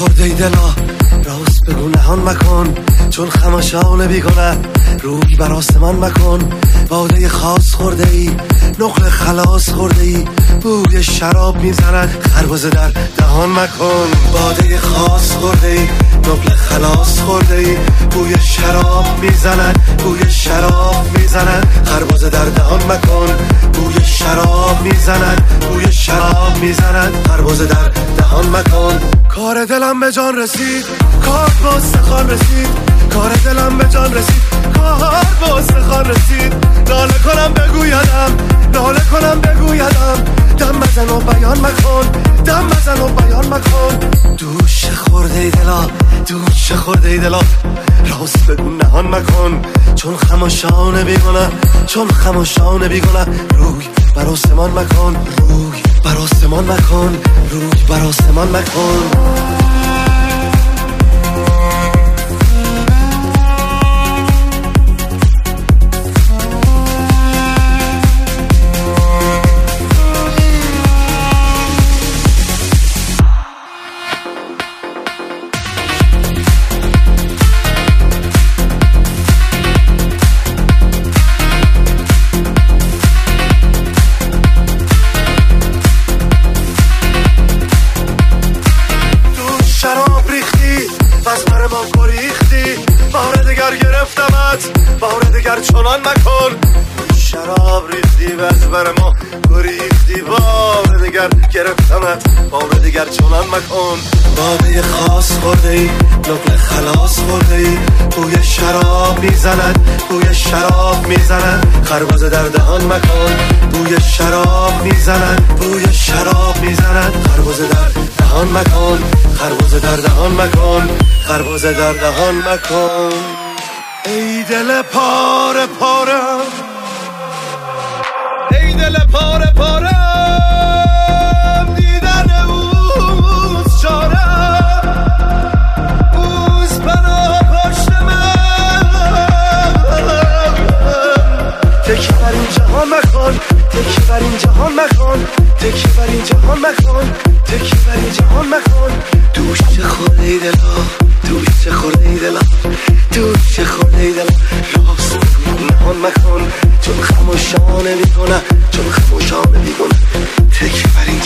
خورده ای دلا راست بگو نهان مکن، چون خماشان بیگنه روی بر آسمان مکن. باده خاص خورده ای نقل خلاص خورده ای بوی شراب میزند خربزه در دهان مکن. باده خاص خورده ای نقل خلاص خورده ای بوی شراب میزند بوی شراب میزند خربزه در دهان مکن. بوی شراب میزند بوی شراب میزند خربزه در دهان مکن. کار دلم به جان رسید کار با استخوان رسید کار دلم به جان رسید کار با استخوان رسید. ناله کنم بگویدم ناله کنم بگویدم دم بزن و بیان مکن دم بزن و بیان مکن. دوش خورده ای دلا دوش خورده ای دلا راست بگو نهان مکن، چون خماشان بیگنه چون خماشان بیگنه روی بر آسمان مکن روی بر آسمان مکن روی بر آسمان مکن. بار دیگر چنان مکن. شراب ریختی و از بر ما گریختی بار دیگر گرفتمت بار دیگر چنان مکن. باده خاص خورده ای نقل خلاص خورده ای بوی شراب میزند بوی شراب میزند خربزه در دهان مکن. بوی شراب میزند بوی شراب میزند خربزه در دهان مکن خربزه در دهان مکن خربزه در دهان مکن. ای دل پاره پارم ای دل پاره پارم دیدن اوز چارم اوز بنا پشت من. تکی بر این جهان مکن تکی بر این جهان مکن تکی بر این جهان مکن تکی بر این جهان مکن. دوش خورده ای دلا دوش خورده ای دلا دوش خورده ای دلا راست بگو نهان مکن، چون خماشانه بیگنه چون خماشانه بیگنه تکی بر این